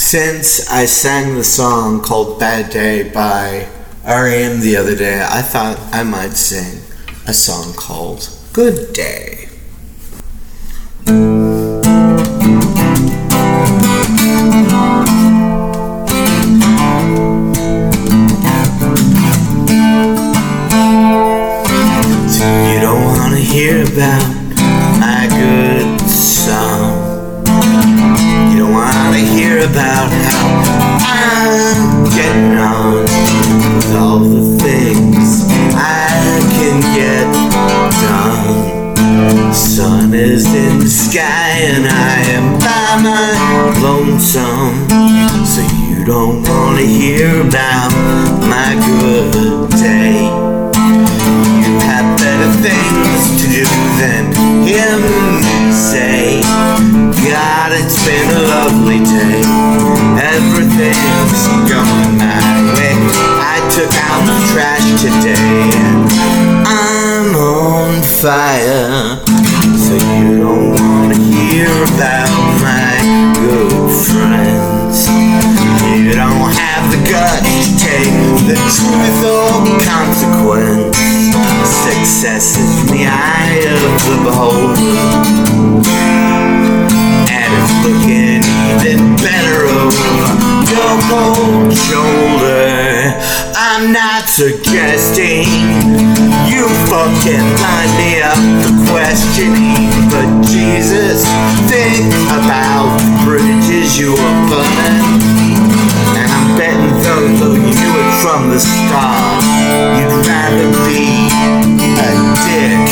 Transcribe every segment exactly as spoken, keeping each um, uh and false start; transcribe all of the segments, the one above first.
Since I sang the song called Bad Day by R E M the other day, I thought I might sing a song called Good Day. You don't want to hear about my good song. You don't want to hear about how I'm getting on with all the things I can get done. Sun is in the sky and I am by my lonesome. So you don't want to hear about my good day. You have better things to do than hear me say, God, it's been a lovely day. Everything's going my way. I took out the trash today and I'm on fire. So you don't want to hear about my good friends. You don't have the guts to take the truth or consequence. Success is in the eye of the beholder, and it's looking even better over your cold shoulder. I'm not suggesting you fucking line me up for questioning, but Jesus, think about the bridges you were burning. And I'm betting though, though you knew it from the start, you'd rather be a dick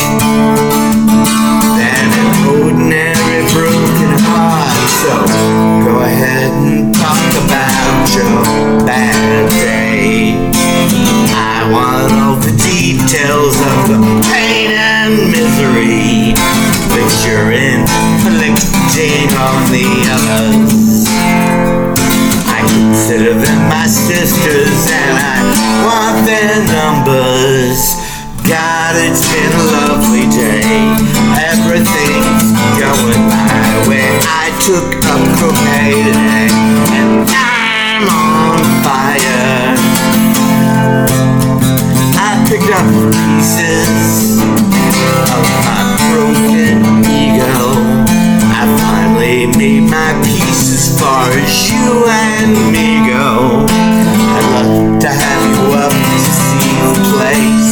than an ordinary broken heart. So go ahead and talk about your bad day. I want all the details of the pain and misery that you're inflicting on the others. I consider them my sisters and I want their numbers. God, it's been a lovely day. Everything's going my way. I took up croquet today and I'm on fire. I picked up pieces of my broken ego. I finally made my peace as far as you and me go. I'd love to have you up to see the place.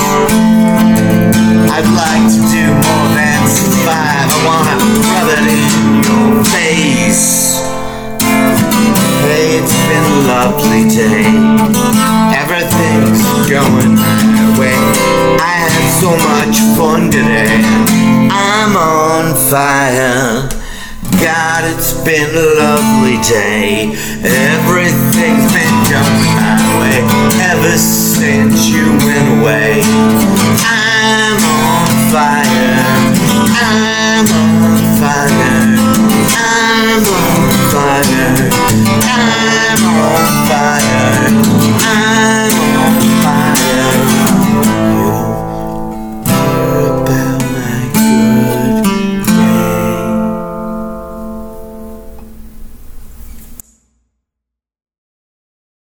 I'd like to do more than survive. I wanna rub it in your face. Hey, it's been a lovely day. Everything's going my way. I had so much fun today. I'm on fire. God, it's been a lovely day. Everything's been going my way ever since you went away. I